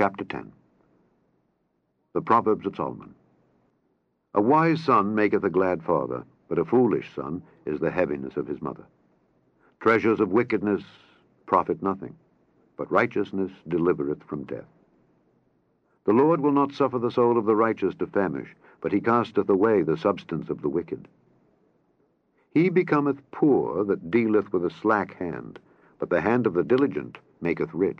Chapter 10. The Proverbs of Solomon. A wise son maketh a glad father, but a foolish son is the heaviness of his mother. Treasures of wickedness profit nothing, but righteousness delivereth from death. The Lord will not suffer the soul of the righteous to famish, but he casteth away the substance of the wicked. He becometh poor that dealeth with a slack hand, but the hand of the diligent maketh rich.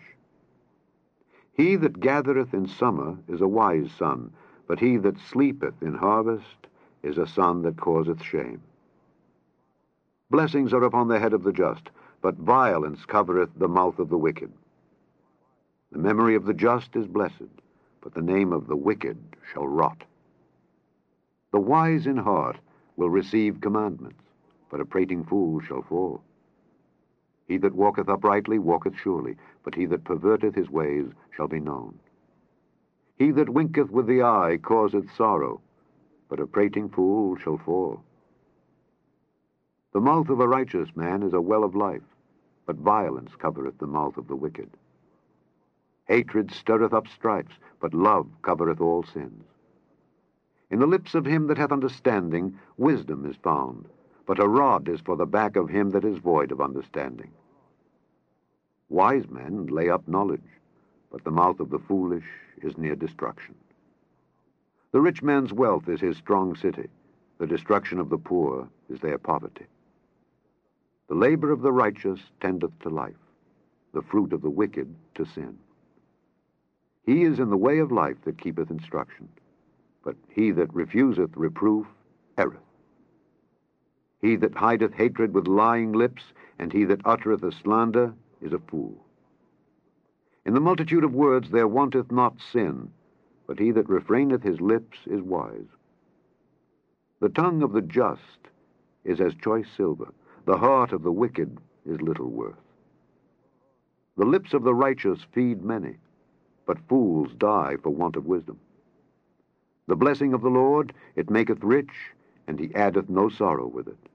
He that gathereth in summer is a wise son, but he that sleepeth in harvest is a son that causeth shame. Blessings are upon the head of the just, but violence covereth the mouth of the wicked. The memory of the just is blessed, but the name of the wicked shall rot. The wise in heart will receive commandments, but a prating fool shall fall. He that walketh uprightly walketh surely, but he that perverteth his ways shall be known. He that winketh with the eye causeth sorrow, but a prating fool shall fall. The mouth of a righteous man is a well of life, but violence covereth the mouth of the wicked. Hatred stirreth up strifes, but love covereth all sins. In the lips of him that hath understanding wisdom is found, but a rod is for the back of him that is void of understanding. Wise men lay up knowledge, but the mouth of the foolish is near destruction. The rich man's wealth is his strong city, the destruction of the poor is their poverty. The labor of the righteous tendeth to life, the fruit of the wicked to sin. He is in the way of life that keepeth instruction, but he that refuseth reproof erreth. He that hideth hatred with lying lips, and he that uttereth a slander, is a fool. In the multitude of words there wanteth not sin, but he that refraineth his lips is wise. The tongue of the just is as choice silver, the heart of the wicked is little worth. The lips of the righteous feed many, but fools die for want of wisdom. The blessing of the Lord, it maketh rich, and he addeth no sorrow with it.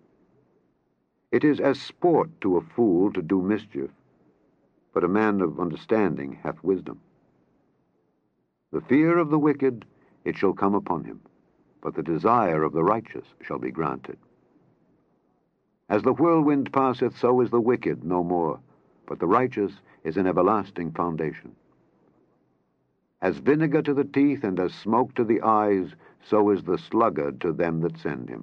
It is as sport to a fool to do mischief, but a man of understanding hath wisdom. The fear of the wicked, it shall come upon him, but the desire of the righteous shall be granted. As the whirlwind passeth, so is the wicked no more, but the righteous is an everlasting foundation. As vinegar to the teeth and as smoke to the eyes, so is the sluggard to them that send him.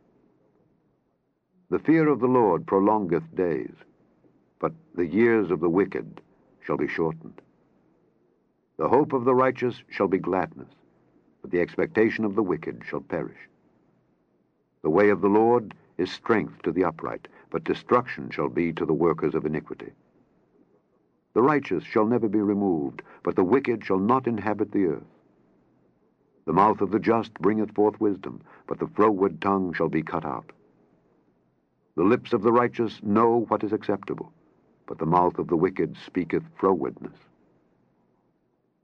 The fear of the Lord prolongeth days, but the years of the wicked shall be shortened. The hope of the righteous shall be gladness, but the expectation of the wicked shall perish. The way of the Lord is strength to the upright, but destruction shall be to the workers of iniquity. The righteous shall never be removed, but the wicked shall not inhabit the earth. The mouth of the just bringeth forth wisdom, but the froward tongue shall be cut out. The lips of the righteous know what is acceptable, but the mouth of the wicked speaketh frowardness.